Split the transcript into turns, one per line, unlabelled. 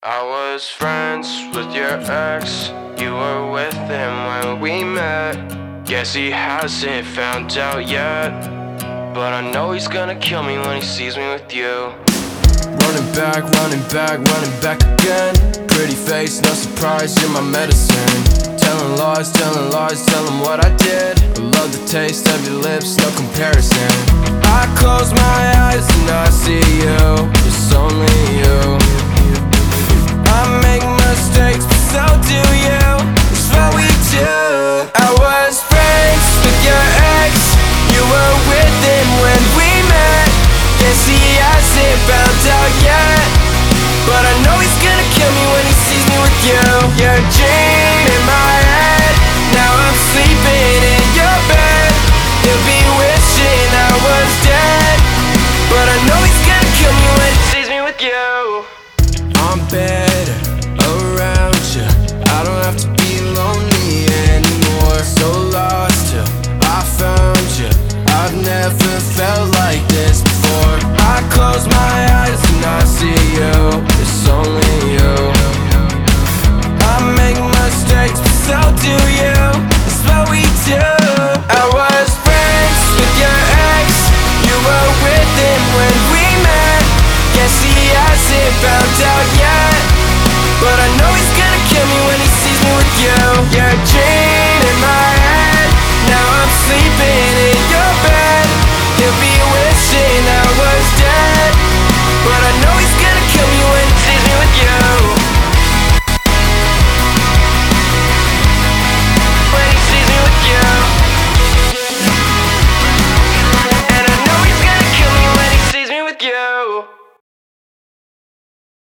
I was friends with your ex. You were with him when we met. Guess he hasn't found out yet, but I know he's gonna kill me when he sees me with you. Running back, running back, running back again. Pretty face, no surprise, you're my medicine. Telling lies, tell them what I did. I love the taste of your lips, no comparison. I close my eyes and I see you. It's only you. I make mistakes, but so do you. It's what we do. I was friends with your ex. You were with him when we met. Guess he hasn't found out yet, but I know he's gonna kill me when he sees me with you. You're a dream in my head. Now I'm sleeping